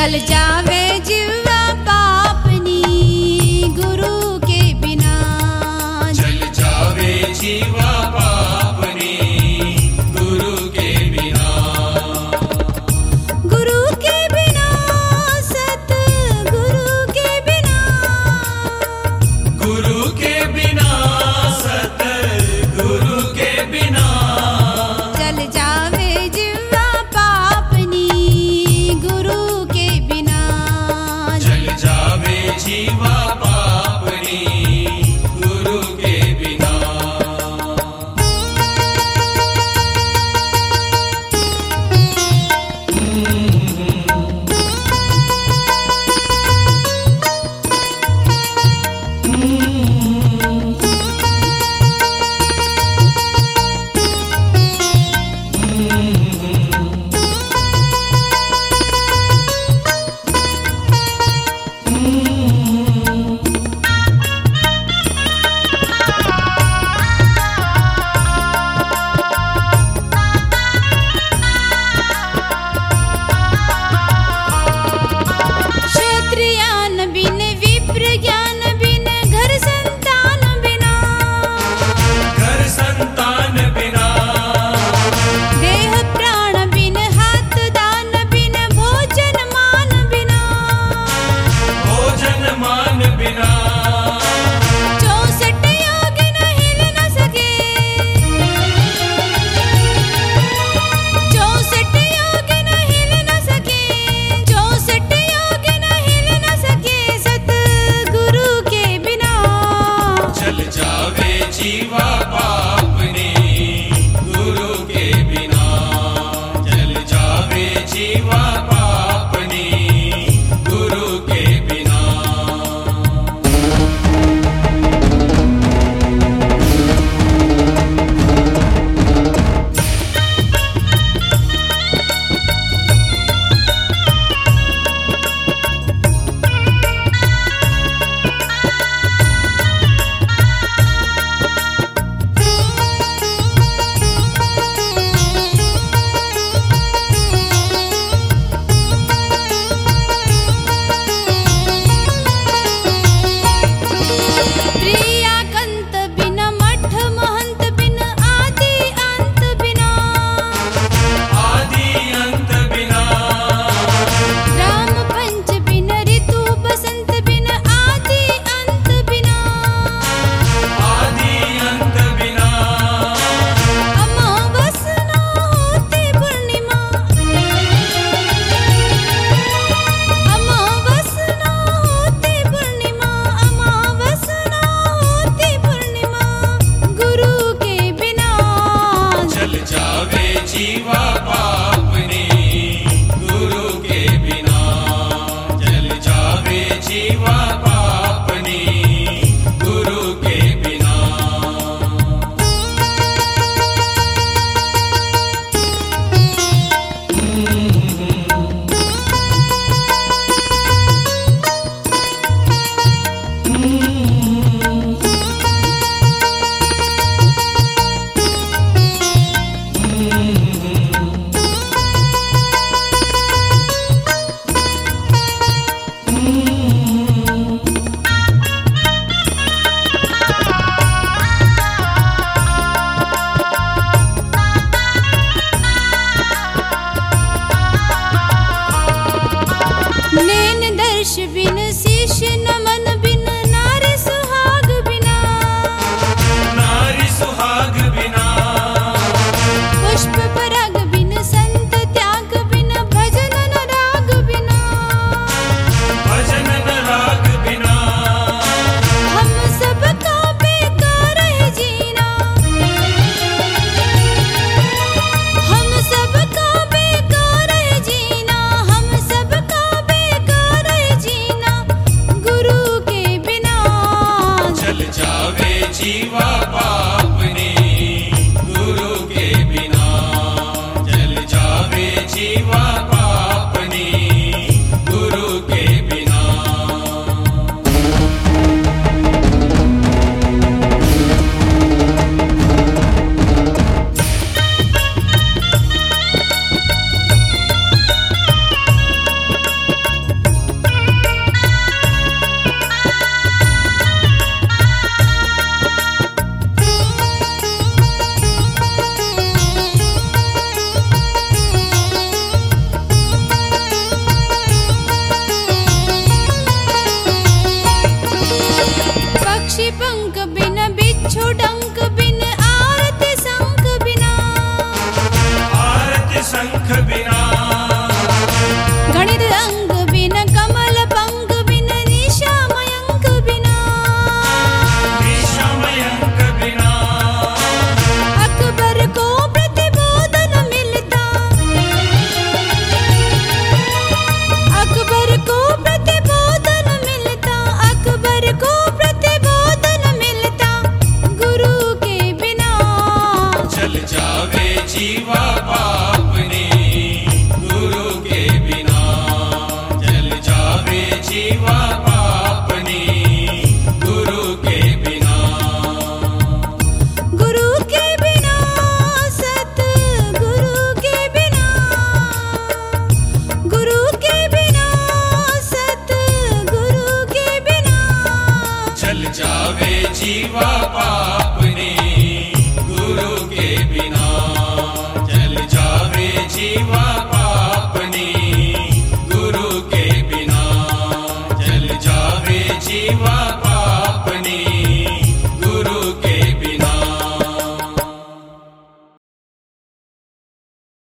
जल जावे जीवा पापनी गुरु के बिना। जल जावे जीवा पापनी गुरु के बिना। गुरु के बिना सत गुरु के बिना। गुरु के बिना सत गुरु के बिना। जल जावे जीवा पापनी गुरु के बिना। जल जावे जीवा पापनी गुरु के बिना। क्षत्रियान बिन विप्र ज्ञान बिन घर संतान बिना। घर संतान बिना। देह प्राण बिन हाथ दान बिन भोजन मान बिना। भोजन मान बिना। 64 योग न हिल न सके। 64 योग न हिल न सके। 64 योग न हिल न सके सत गुरु के बिना। जल जावे जीवा पापनी